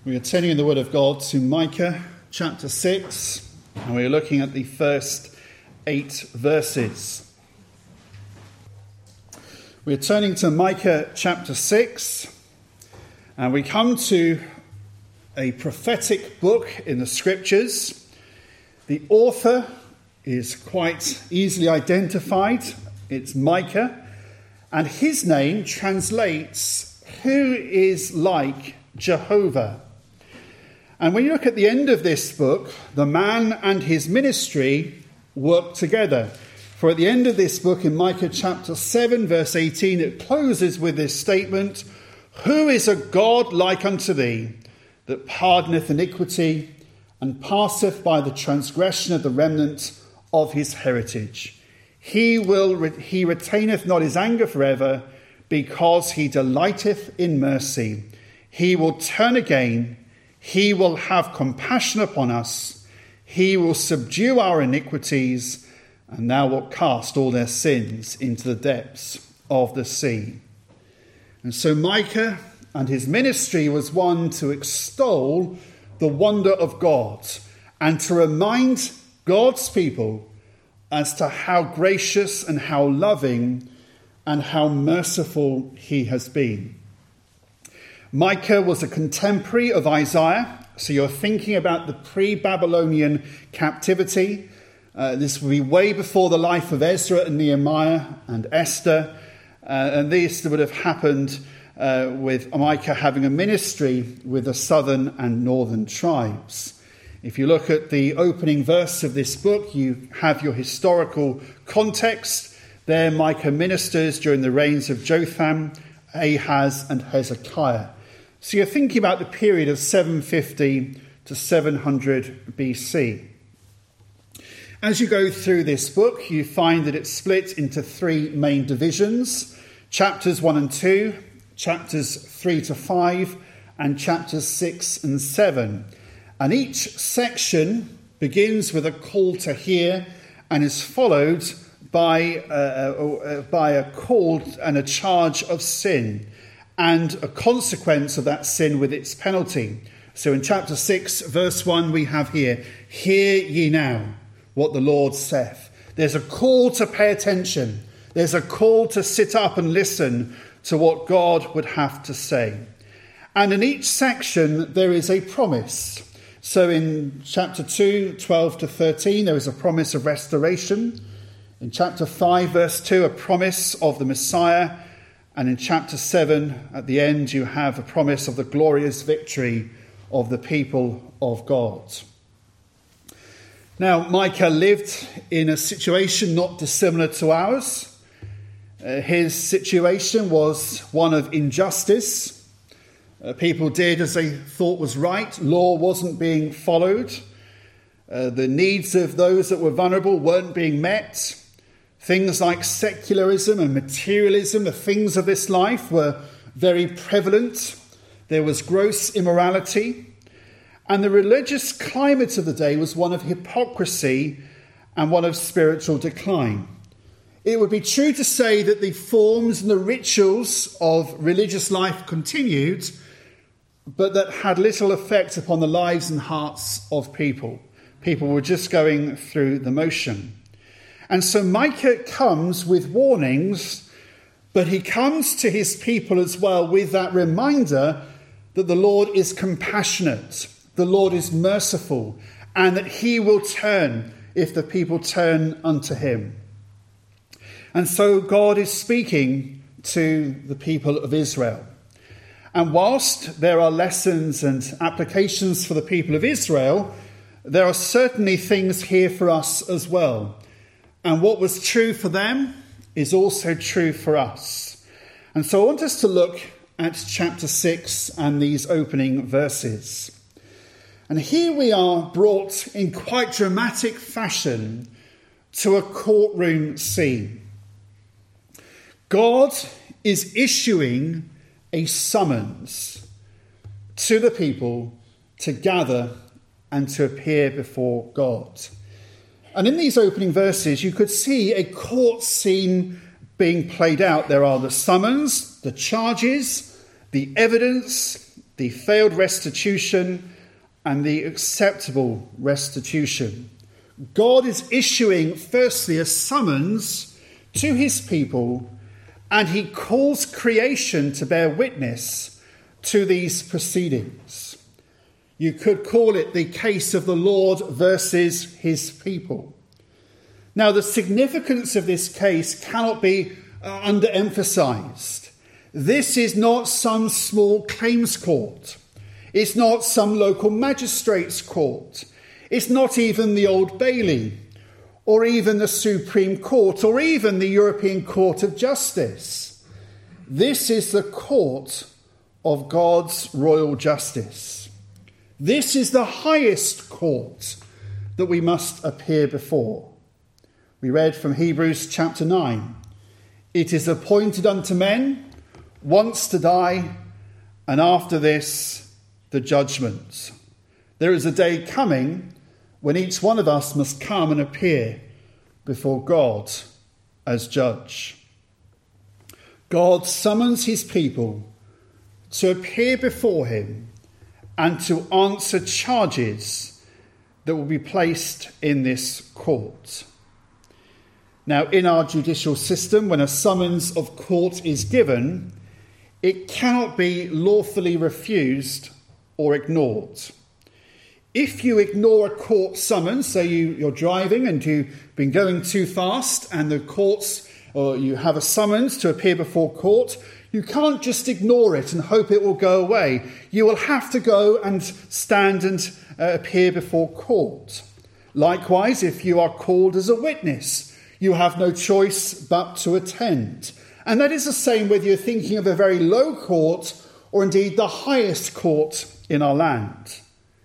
We are turning in the Word of God to Micah chapter 6, and we are looking at the first 8 verses. We are turning to Micah chapter 6, and we come to a prophetic book in the Scriptures. The author is quite easily identified. It's Micah, and his name translates "Who is like Jehovah?" And when you look at the end of this book, the man and his ministry work together. For at the end of this book, in Micah chapter 7, verse 18, it closes with this statement, "Who is a God like unto thee, that pardoneth iniquity, and passeth by the transgression of the remnant of his heritage? He retaineth not his anger forever, because he delighteth in mercy. He will turn again. He will have compassion upon us. He will subdue our iniquities, and thou wilt cast all their sins into the depths of the sea." And so Micah and his ministry was one to extol the wonder of God and to remind God's people as to how gracious and how loving and how merciful he has been. Micah was a contemporary of Isaiah, so you're thinking about the pre-Babylonian captivity. This will be way before the life of Ezra and Nehemiah and Esther, and this would have happened with Micah having a ministry with the southern and northern tribes. If you look at the opening verse of this book, you have your historical context. There Micah ministers during the reigns of Jotham, Ahaz and Hezekiah. So you're thinking about the period of 750 to 700 BC. As you go through this book, you find that it's split into 3 main divisions: chapters 1 and 2, chapters 3 to 5, and chapters 6 and 7. And each section begins with a call to hear and is followed by a call and a charge of sin, and a consequence of that sin with its penalty. So in chapter 6, verse 1, we have here, "Hear ye now what the Lord saith." There's a call to pay attention. There's a call to sit up and listen to what God would have to say. And in each section, there is a promise. So in chapter 2, 12 to 13, there is a promise of restoration. In chapter 5, verse 2, a promise of the Messiah. And in chapter 7, at the end, you have a promise of the glorious victory of the people of God. Now, Micah lived in a situation not dissimilar to ours. His situation was one of injustice. People did as they thought was right. Law wasn't being followed. The needs of those that were vulnerable weren't being met. Things like secularism and materialism, the things of this life, were very prevalent. There was gross immorality. And the religious climate of the day was one of hypocrisy and one of spiritual decline. It would be true to say that the forms and the rituals of religious life continued, but that had little effect upon the lives and hearts of people. People were just going through the motion. And so Micah comes with warnings, but he comes to his people as well with that reminder that the Lord is compassionate, the Lord is merciful, and that he will turn if the people turn unto him. And so God is speaking to the people of Israel. And whilst there are lessons and applications for the people of Israel, there are certainly things here for us as well. And what was true for them is also true for us. And so I want us to look at chapter 6 and these opening verses. And here we are brought in quite dramatic fashion to a courtroom scene. God is issuing a summons to the people to gather and to appear before God. And in these opening verses, you could see a court scene being played out. There are the summons, the charges, the evidence, the failed restitution and the acceptable restitution. God is issuing, firstly, a summons to his people, and he calls creation to bear witness to these proceedings. You could call it the case of the Lord versus his people. Now, the significance of this case cannot be underemphasized. This is not some small claims court. It's not some local magistrate's court. It's not even the Old Bailey, or even the Supreme Court, or even the European Court of Justice. This is the court of God's royal justice. This is the highest court that we must appear before. We read from Hebrews chapter 9. It is appointed unto men once to die, and after this, the judgment. There is a day coming when each one of us must come and appear before God as judge. God summons his people to appear before him and to answer charges that will be placed in this court. Now, in our judicial system, when a summons of court is given, it cannot be lawfully refused or ignored. If you ignore a court summons, say you're driving and you've been going too fast and the courts, or you have a summons to appear before court, you can't just ignore it and hope it will go away. You will have to go and stand and appear before court. Likewise, if you are called as a witness, you have no choice but to attend. And that is the same whether you're thinking of a very low court or indeed the highest court in our land.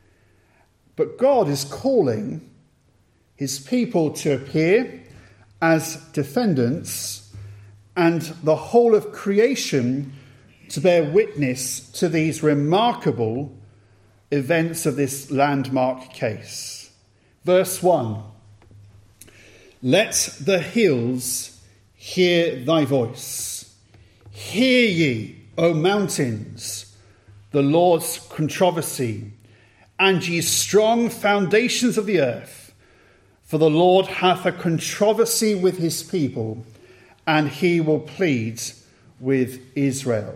But God is calling his people to appear as defendants and the whole of creation to bear witness to these remarkable events of this landmark case. Verse 1. Let the hills hear thy voice. Hear ye, O mountains, the Lord's controversy, and ye strong foundations of the earth. For the Lord hath a controversy with his people, and he will plead with Israel.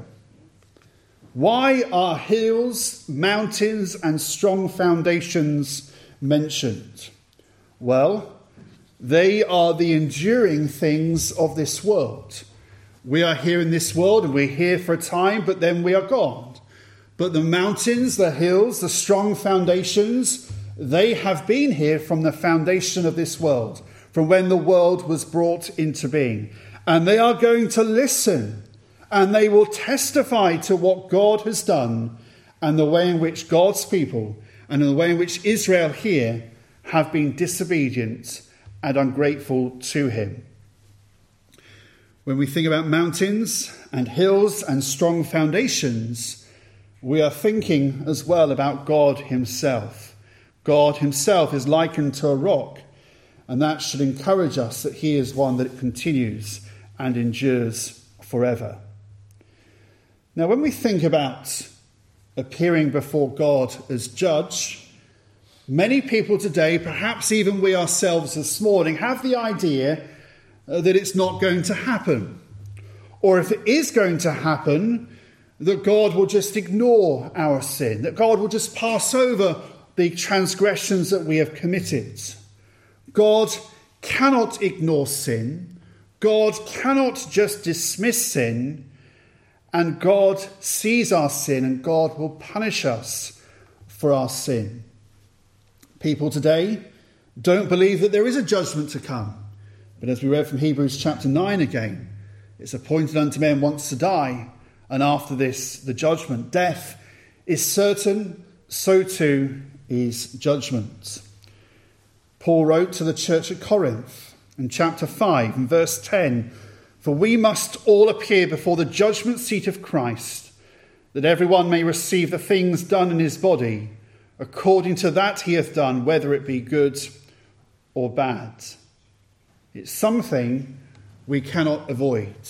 Why are hills, mountains, and strong foundations mentioned? Well, they are the enduring things of this world. We are here in this world and we're here for a time, but then we are gone. But the mountains, the hills, the strong foundations, they have been here from the foundation of this world, from when the world was brought into being. And they are going to listen, and they will testify to what God has done and the way in which God's people and the way in which Israel here have been disobedient and ungrateful to him. When we think about mountains and hills and strong foundations, we are thinking as well about God himself. God himself is likened to a rock, and that should encourage us that he is one that continues and endures forever. Now, when we think about appearing before God as judge, many people today, perhaps even we ourselves this morning, have the idea that it's not going to happen. Or if it is going to happen, that God will just ignore our sin, that God will just pass over the transgressions that we have committed. God cannot ignore sin. God cannot just dismiss sin. And God sees our sin, and God will punish us for our sin. People today don't believe that there is a judgment to come. But as we read from Hebrews chapter 9 again, it's appointed unto men once to die, and after this the judgment. Death is certain, so too is judgment. Paul wrote to the church at Corinth in chapter 5 and verse 10, for we must all appear before the judgment seat of Christ, that everyone may receive the things done in his body, according to that he hath done, whether it be good or bad. It's something we cannot avoid.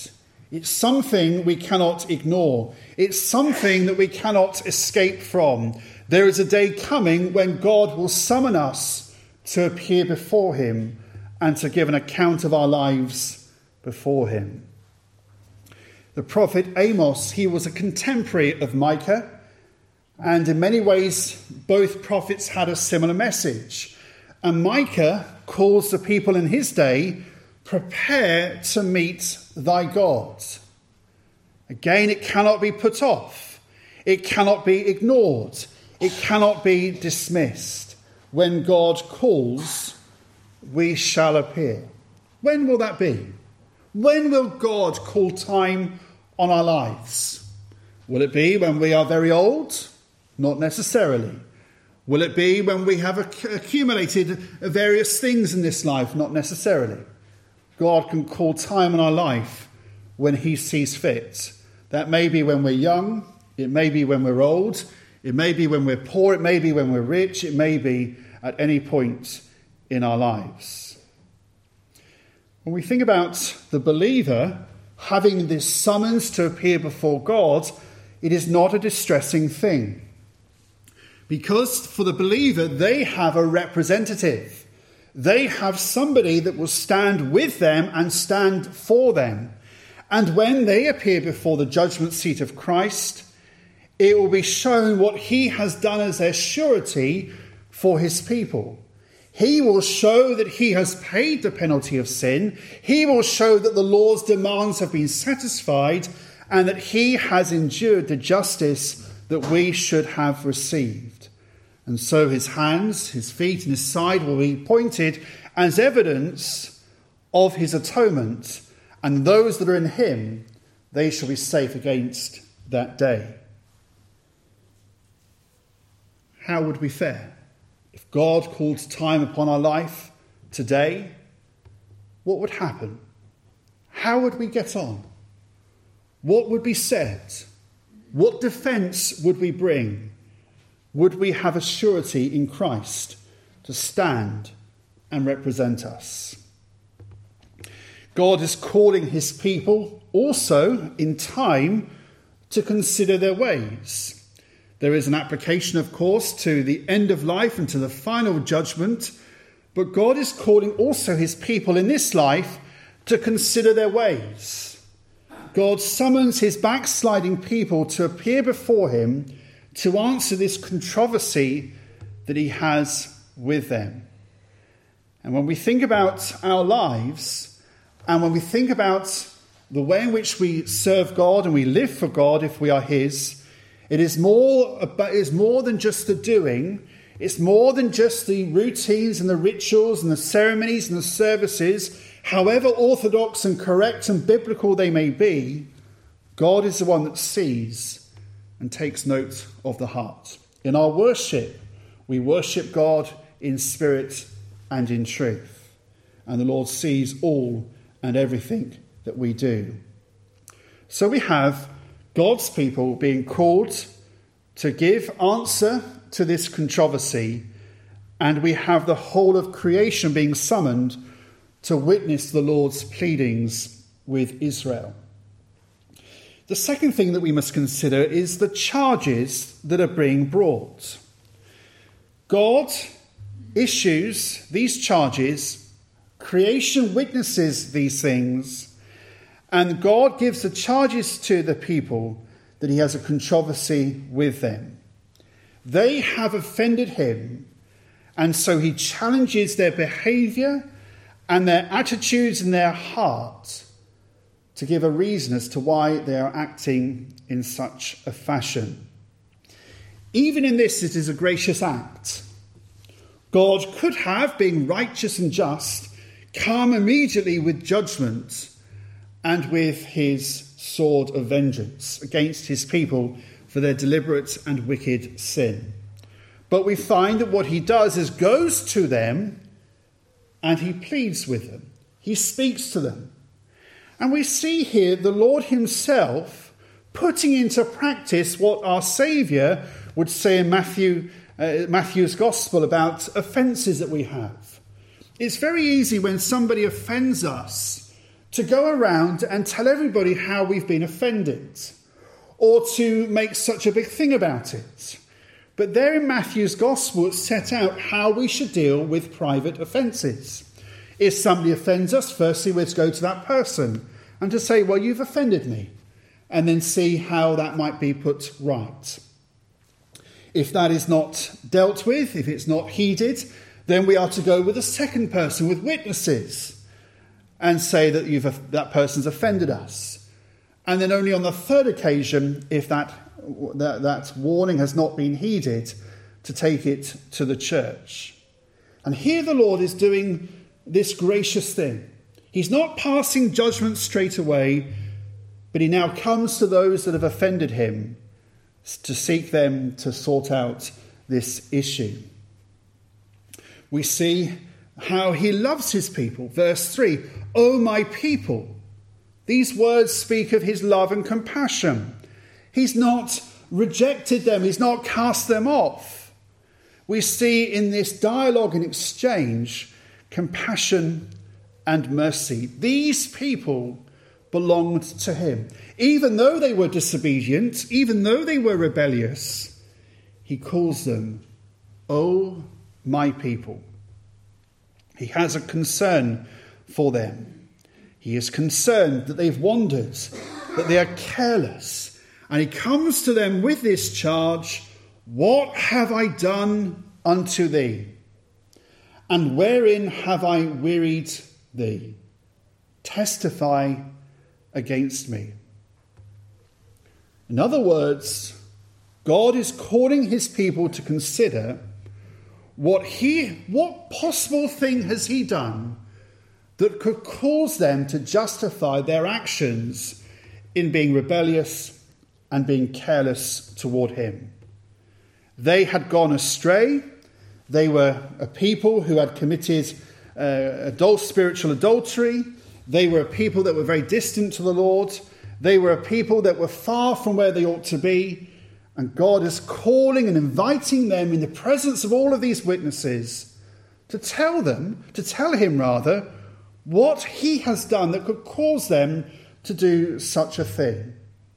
It's something we cannot ignore. It's something that we cannot escape from. There is a day coming when God will summon us to appear before him and to give an account of our lives before him. The prophet Amos, he was a contemporary of Micah, and in many ways both prophets had a similar message. And Micah calls the people in his day, prepare to meet thy God. Again, it cannot be put off. It cannot be ignored. It cannot be dismissed. When God calls, we shall appear. When will that be? When will God call time on our lives? Will it be when we are very old? Not necessarily. Will it be when we have accumulated various things in this life? Not necessarily. God can call time in our life when he sees fit. That may be when we're young. It may be when we're old. It may be when we're poor. It may be when we're rich. It may be at any point in our lives. When we think about the believer having this summons to appear before God, it is not a distressing thing. Because for the believer, they have a representative. They have somebody that will stand with them and stand for them. And when they appear before the judgment seat of Christ, it will be shown what he has done as their surety for his people. He will show that he has paid the penalty of sin. He will show that the law's demands have been satisfied and that he has endured the justice that we should have received. And so his hands, his feet and his side will be pointed as evidence of his atonement. And those that are in him, they shall be safe against that day. How would we fare? If God called time upon our life today, what would happen? How would we get on? What would be said? What defence would we bring? Would we have a surety in Christ to stand and represent us? God is calling his people also in time to consider their ways. There is an application, of course, to the end of life and to the final judgment, but God is calling also his people in this life to consider their ways. God summons his backsliding people to appear before him to answer this controversy that he has with them. And when we think about our lives, and when we think about the way in which we serve God and we live for God if we are his, it is more than just the doing. It's more than just the routines and the rituals and the ceremonies and the services, however orthodox and correct and biblical they may be. God is the one that sees and takes note of the heart. In our worship, we worship God in spirit and in truth. And the Lord sees all and everything that we do. So we have God's people being called to give answer to this controversy, and we have the whole of creation being summoned to witness the Lord's pleadings with Israel. The second thing that we must consider is the charges that are being brought. God issues these charges, creation witnesses these things, and God gives the charges to the people that he has a controversy with them. They have offended him, and so he challenges their behaviour and their attitudes and their heart to give a reason as to why they are acting in such a fashion. Even in this, it is a gracious act. God could have, being righteous and just, come immediately with judgment and with his sword of vengeance against his people for their deliberate and wicked sin. But we find that what he does is goes to them and he pleads with them. He speaks to them. And we see here the Lord himself putting into practice what our Saviour would say in Matthew's Gospel about offences that we have. It's very easy when somebody offends us to go around and tell everybody how we've been offended, or to make such a big thing about it. But there in Matthew's Gospel, it's set out how we should deal with private offences. If somebody offends us, firstly we're to go to that person and to say, well, you've offended me, and then see how that might be put right. If that is not dealt with, if it's not heeded, then we are to go with a second person, with witnesses, and say that that person's offended us. And then only on the third occasion, if that warning has not been heeded, to take it to the church. And here the Lord is doing this gracious thing. He's not passing judgment straight away, but he now comes to those that have offended him to seek them to sort out this issue. We see how he loves his people. Verse 3, "O my people." These words speak of his love and compassion. He's not rejected them. He's not cast them off. We see in this dialogue and exchange compassion and mercy. These people belonged to him. Even though they were disobedient, even though they were rebellious, he calls them, "O my people." He has a concern for them. He is concerned that they've wandered, that they are careless. And he comes to them with this charge, "What have I done unto thee? And wherein have I wearied thee? Testify against me." In other words, God is calling his people to consider what possible thing has he done that could cause them to justify their actions in being rebellious and being careless toward him. They had gone astray. They were a people who had committed spiritual adultery. They were a people that were very distant to the Lord. They were a people that were far from where they ought to be. And God is calling and inviting them in the presence of all of these witnesses to tell him, what he has done that could cause them to do such a thing.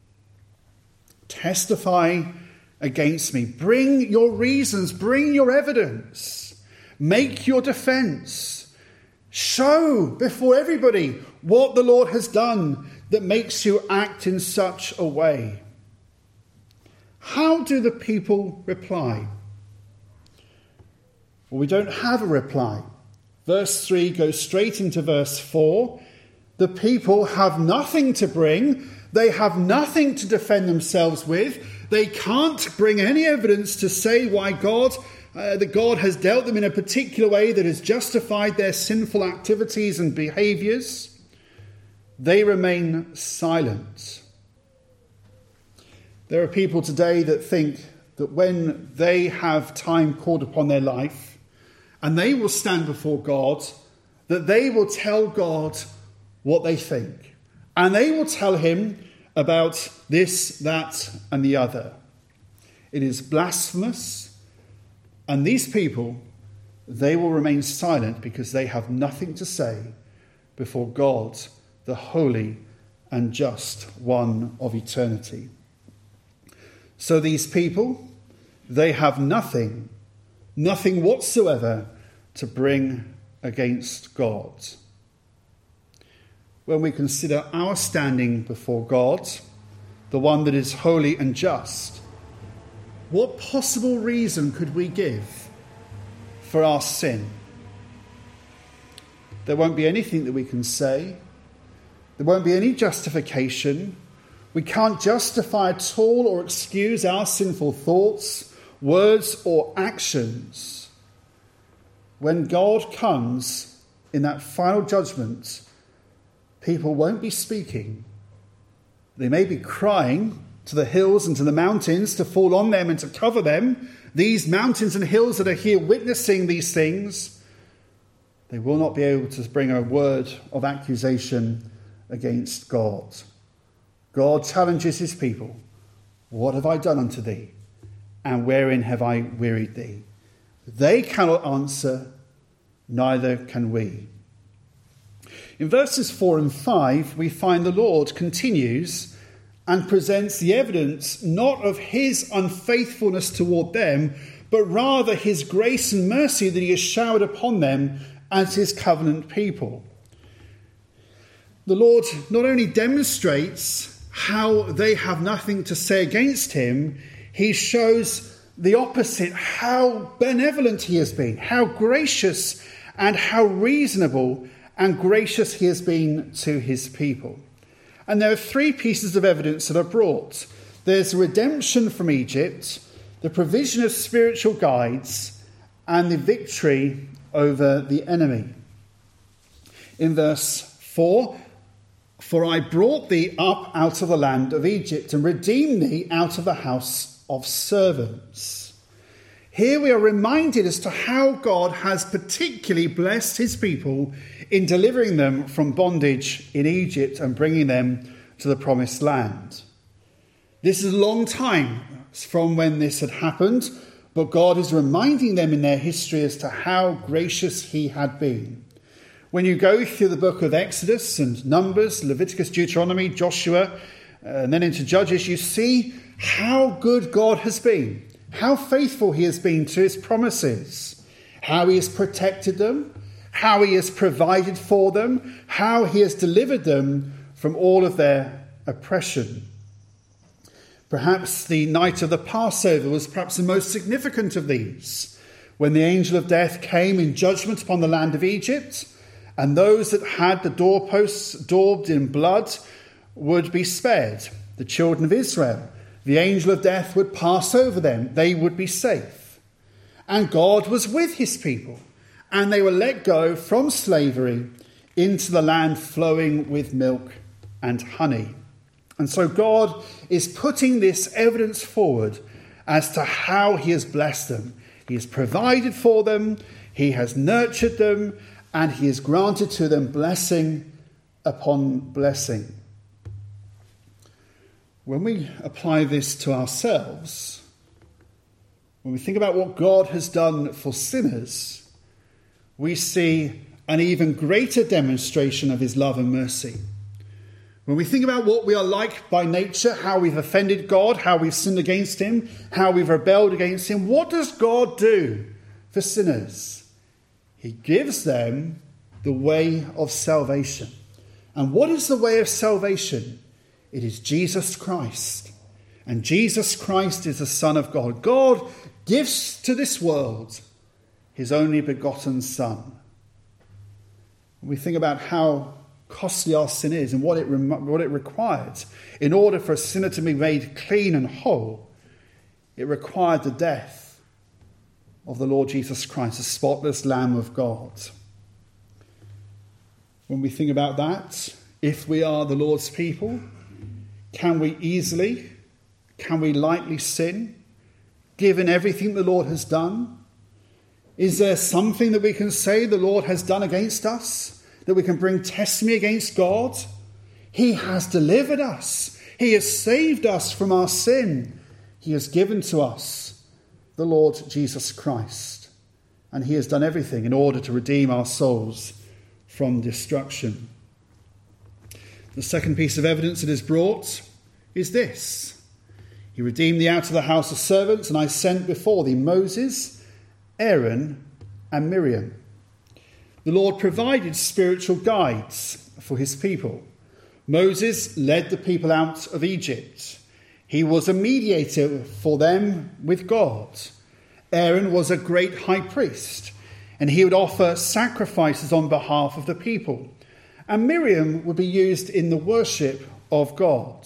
Testify against me. Bring your reasons. Bring your evidence. Make your defense. Show before everybody what the Lord has done that makes you act in such a way. How do the people reply? Well, we don't have a reply. Verse 3 goes straight into verse 4. The people have nothing to bring. They have nothing to defend themselves with. They can't bring any evidence to say why that God has dealt them in a particular way that has justified their sinful activities and behaviours. They remain silent. There are people today that think that when they have time called upon their life and they will stand before God, that they will tell God what they think. And they will tell him about this, that, and the other. It is blasphemous. And these people, they will remain silent because they have nothing to say before God, the holy and just one of eternity. So these people, they have nothing whatsoever to bring against God. When we consider our standing before God, the one that is holy and just, what possible reason could we give for our sin? There won't be anything that we can say. There won't be any justification. We can't justify at all or excuse our sinful thoughts, words, or actions. When God comes in that final judgment, people won't be speaking. They may be crying to the hills and to the mountains to fall on them and to cover them. These mountains and hills that are here witnessing these things, they will not be able to bring a word of accusation against God. God challenges his people. What have I done unto thee? And wherein have I wearied thee? They cannot answer, neither can we. In verses 4 and 5, we find the Lord continues and presents the evidence not of his unfaithfulness toward them, but rather his grace and mercy that he has showered upon them as his covenant people. The Lord not only demonstrates how they have nothing to say against him, he shows the opposite, how benevolent he has been, how gracious and how reasonable and gracious he has been to his people. And there are three pieces of evidence that are brought. There's redemption from Egypt, the provision of spiritual guides, and the victory over the enemy. In verse 4, "For I brought thee up out of the land of Egypt and redeemed thee out of the house of servants." Here we are reminded as to how God has particularly blessed his people in delivering them from bondage in Egypt and bringing them to the promised land. This is a long time from when this had happened, but God is reminding them in their history as to how gracious he had been. When you go through the book of Exodus and Numbers, Leviticus, Deuteronomy, Joshua, and then into Judges, you see how good God has been, how faithful he has been to his promises, how he has protected them, how he has provided for them, how he has delivered them from all of their oppression. Perhaps the night of the Passover was perhaps the most significant of these, when the angel of death came in judgment upon the land of Egypt, and those that had the doorposts daubed in blood would be spared. The children of Israel, the angel of death would pass over them. They would be safe. And God was with his people, and they were let go from slavery into the land flowing with milk and honey. And so God is putting this evidence forward as to how he has blessed them. He has provided for them, he has nurtured them, and he has granted to them blessing upon blessing. When we apply this to ourselves, when we think about what God has done for sinners, we see an even greater demonstration of his love and mercy. When we think about what we are like by nature, how we've offended God, how we've sinned against him, how we've rebelled against him, what does God do for sinners? He gives them the way of salvation. And what is the way of salvation? It is Jesus Christ. And Jesus Christ is the Son of God. God gives to this world his only begotten Son. When we think about how costly our sin is and what it required in order for a sinner to be made clean and whole, it required the death of the Lord Jesus Christ, the spotless Lamb of God. When we think about that, if we are the Lord's people, can we lightly sin, given everything the Lord has done? Is there something that we can say the Lord has done against us, that we can bring testimony against God? He has delivered us. He has saved us from our sin. He has given to us the Lord Jesus Christ. And he has done everything in order to redeem our souls from destruction. The second piece of evidence that is brought is this. He redeemed thee out of the house of servants, and I sent before thee Moses, Aaron, and Miriam. The Lord provided spiritual guides for his people. Moses led the people out of Egypt. He was a mediator for them with God. Aaron was a great high priest, and he would offer sacrifices on behalf of the people. And Miriam would be used in the worship of God.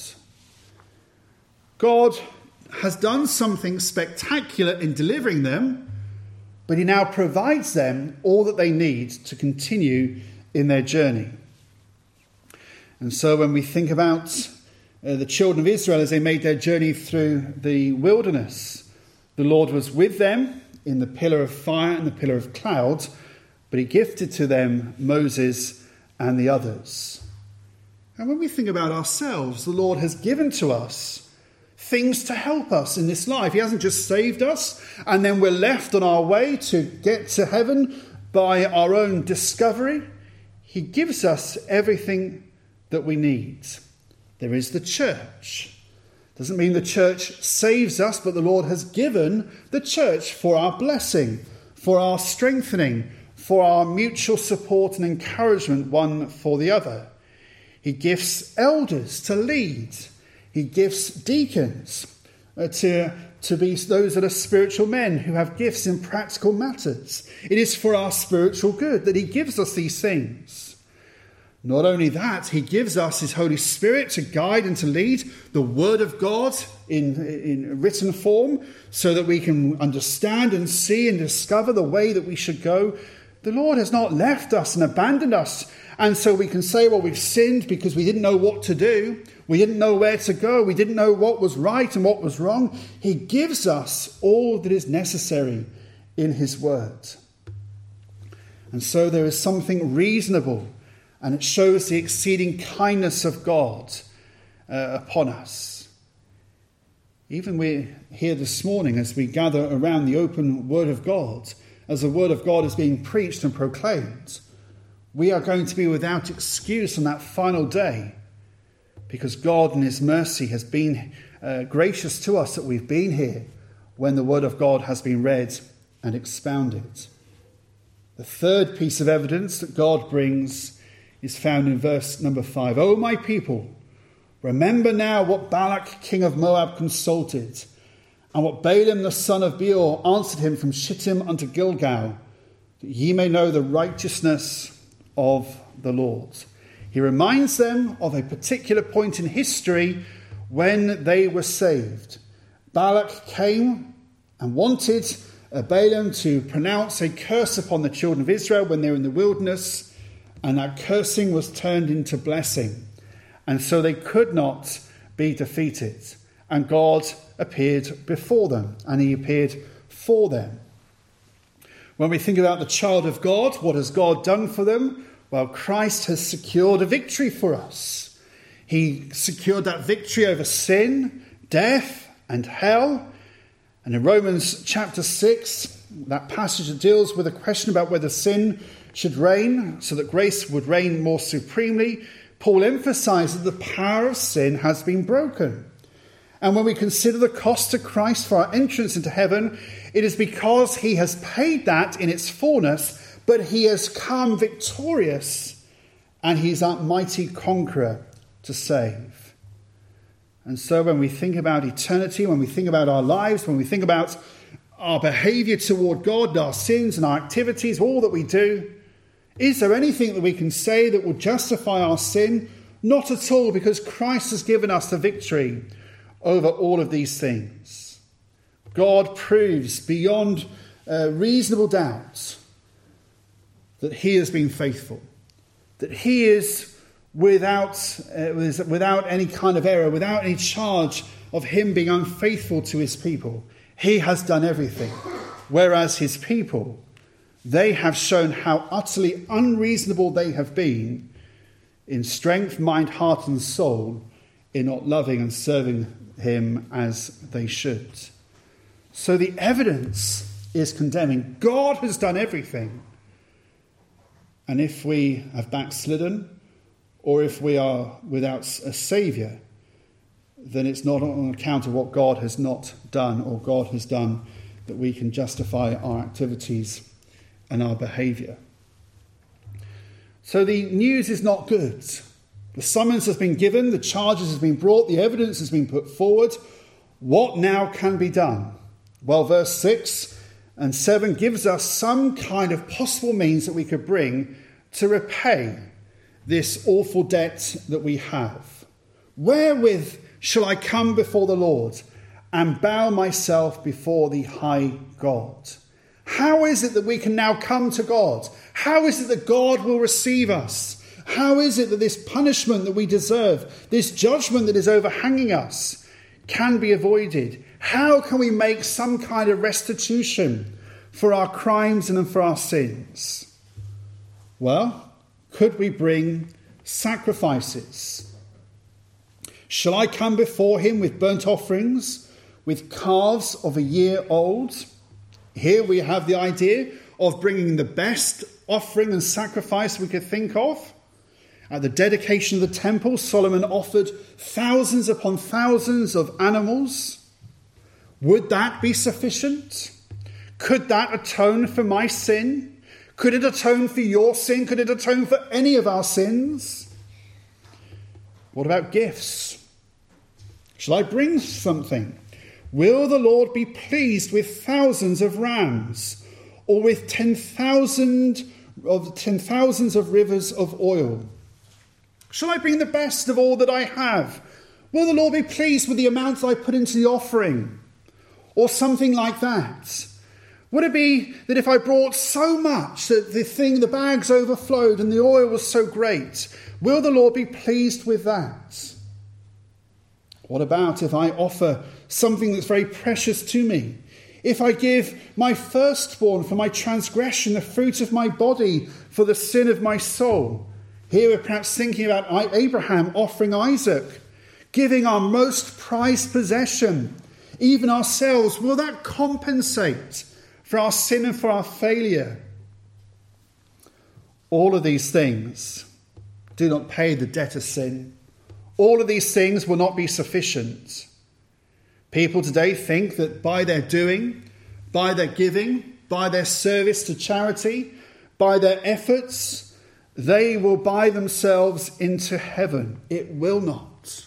God has done something spectacular in delivering them, but he now provides them all that they need to continue in their journey. And so when we think about the children of Israel as they made their journey through the wilderness, the Lord was with them in the pillar of fire and the pillar of cloud, but he gifted to them Moses and the others. And when we think about ourselves, the Lord has given to us things to help us in this life. He hasn't just saved us and then we're left on our way to get to heaven by our own discovery. he gives us everything that we need. There is the church. Doesn't mean the church saves us, but the Lord has given the church for our blessing, for our strengthening, for our mutual support and encouragement one for the other. He gifts elders to lead. He gifts deacons to be those that are spiritual men who have gifts in practical matters. It is for our spiritual good that he gives us these things. Not only that, he gives us his Holy Spirit to guide and to lead the Word of God in written form so that we can understand and see and discover the way that we should go. The Lord has not left us and abandoned us, and so we can say, well, we've sinned because we didn't know what to do. We didn't know where to go. We didn't know what was right and what was wrong. He gives us all that is necessary in his word. And so there is something reasonable, and it shows the exceeding kindness of God upon us. Even we here this morning, as we gather around the open word of God, as the word of God is being preached and proclaimed, we are going to be without excuse on that final day, because God in his mercy has been gracious to us that we've been here when the word of God has been read and expounded. The third piece of evidence that God brings is found in verse number 5. O my people, remember now what Balak king of Moab consulted, and what Balaam the son of Beor answered him from Shittim unto Gilgal, that ye may know the righteousness of the Lord. He reminds them of a particular point in history when they were saved. Balak came and wanted Balaam to pronounce a curse upon the children of Israel when they were in the wilderness, and that cursing was turned into blessing. And so they could not be defeated. And God appeared before them, and he appeared for them. When we think about the child of God, what has God done for them? Well, Christ has secured a victory for us. He secured that victory over sin, death, and hell. And in Romans chapter 6, that passage that deals with a question about whether sin should reign so that grace would reign more supremely, Paul emphasizes that the power of sin has been broken. And when we consider the cost to Christ for our entrance into heaven, it is because he has paid that in its fullness, but he has come victorious, and he is that mighty conqueror to save. And so when we think about eternity, when we think about our lives, when we think about our behavior toward God, our sins and our activities, all that we do, is there anything that we can say that will justify our sin? Not at all, because Christ has given us the victory over all of these things. God proves beyond reasonable doubt that he has been faithful, that he is without any kind of error, without any charge of him being unfaithful to his people. He has done everything, whereas his people, they have shown how utterly unreasonable they have been in strength, mind, heart, and soul, in not loving and serving him as they should. So the evidence is condemning. God has done everything. And if we have backslidden, or if we are without a saviour, then it's not on account of what God has not done or God has done that we can justify our activities and our behaviour. So the news is not good. The summons has been given, the charges have been brought, the evidence has been put forward. What now can be done? Well, verse 6 and 7 gives us some kind of possible means that we could bring to repay this awful debt that we have. Wherewith shall I come before the Lord and bow myself before the high God? How is it that we can now come to God? How is it that God will receive us? How is it that this punishment that we deserve, this judgment that is overhanging us, can be avoided? How can we make some kind of restitution for our crimes and for our sins? Well, could we bring sacrifices? Shall I come before him with burnt offerings, with calves of a year old? Here we have the idea of bringing the best offering and sacrifice we could think of. At the dedication of the temple, Solomon offered thousands upon thousands of animals. Would that be sufficient? Could that atone for my sin? Could it atone for your sin? Could it atone for any of our sins? What about gifts? Shall I bring something? Will the Lord be pleased with thousands of rams, or with 10,000 of rivers of oil? Shall I bring the best of all that I have? Will the Lord be pleased with the amount I put into the offering? Or something like that. Would it be that if I brought so much that the bags overflowed and the oil was so great, will the Lord be pleased with that? What about if I offer something that's very precious to me? If I give my firstborn for my transgression, the fruit of my body for the sin of my soul? Here we're perhaps thinking about Abraham offering Isaac, giving our most prized possession, even ourselves. Will that compensate for our sin and for our failure? All of these things do not pay the debt of sin. All of these things will not be sufficient. People today think that by their doing, by their giving, by their service to charity, by their efforts, they will buy themselves into heaven. It will not.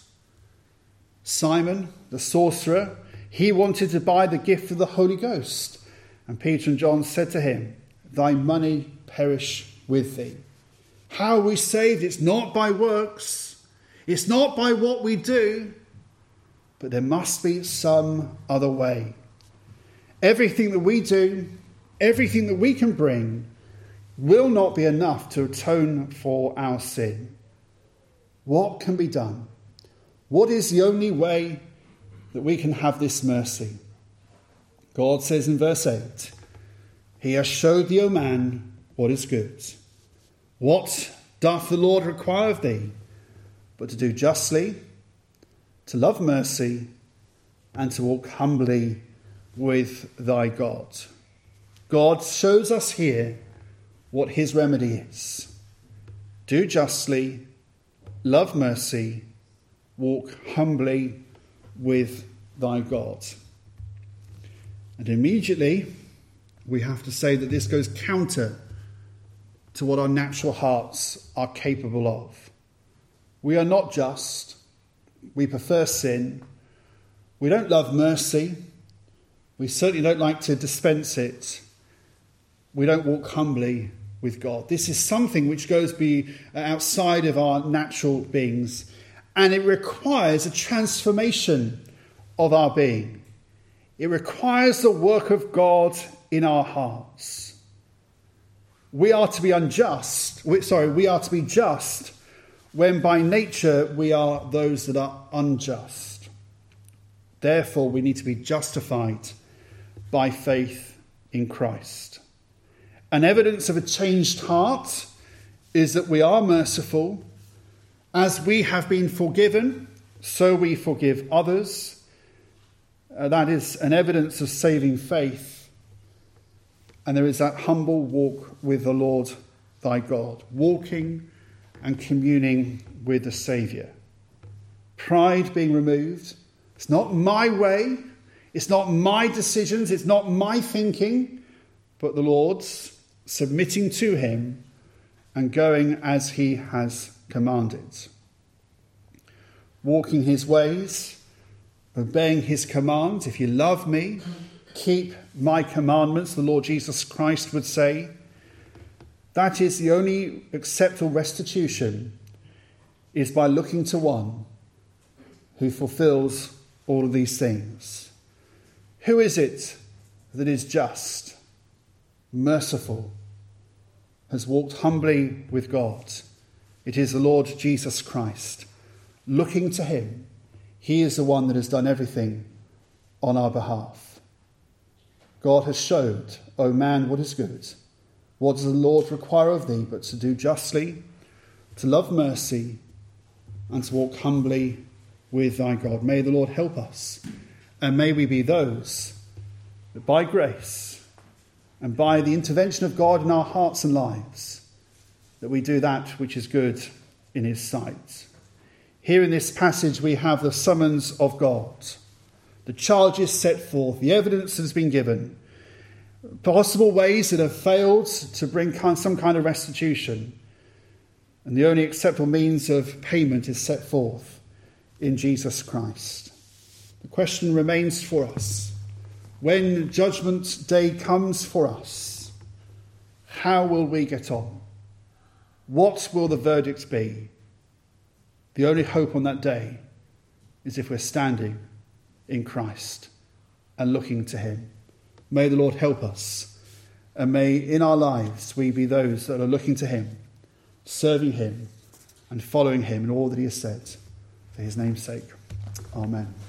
Simon, the sorcerer, he wanted to buy the gift of the Holy Ghost. And Peter and John said to him, "Thy money perish with thee." How are we saved? It's not by works. It's not by what we do. But there must be some other way. Everything that we do, everything that we can bring, will not be enough to atone for our sin. What can be done? What is the only way that we can have this mercy? God says in verse 8, "He has showed thee, O man, what is good. What doth the Lord require of thee? But to do justly, to love mercy, and to walk humbly with thy God." God shows us here what his remedy is. Do justly, love mercy, walk humbly with thy God. And immediately we have to say that this goes counter to what our natural hearts are capable of. We are not just. We prefer sin. We don't love mercy. We certainly don't like to dispense it. We don't walk humbly with God. This is something which goes outside of our natural beings, and it requires a transformation of our being. It requires the work of God in our hearts. We are to be we are to be just when by nature we are those that are unjust. Therefore, we need to be justified by faith in Christ. An evidence of a changed heart is that we are merciful. As we have been forgiven, so we forgive others. That is an evidence of saving faith. And there is that humble walk with the Lord thy God, walking and communing with the Saviour. Pride being removed. It's not my way. It's not my decisions. It's not my thinking, but the Lord's, submitting to him and going as he has commanded. Walking his ways, obeying his commands. If you love me, keep my commandments, the Lord Jesus Christ would say. That is the only acceptable restitution, is by looking to one who fulfills all of these things. Who is it that is just, merciful, has walked humbly with God? It is the Lord Jesus Christ. Looking to him, he is the one that has done everything on our behalf. God has showed, O man, what is good. What does the Lord require of thee but to do justly, to love mercy, and to walk humbly with thy God? May the Lord help us, and may we be those that by grace and by the intervention of God in our hearts and lives, that we do that which is good in his sight. Here in this passage we have the summons of God, the charges set forth, the evidence that has been given, possible ways that have failed to bring some kind of restitution, and the only acceptable means of payment is set forth in Jesus Christ. The question remains for us, when Judgment Day comes for us, how will we get on? What will the verdict be? The only hope on that day is if we're standing in Christ and looking to him. May the Lord help us, and may in our lives we be those that are looking to him, serving him and following him in all that he has said. For his name's sake. Amen.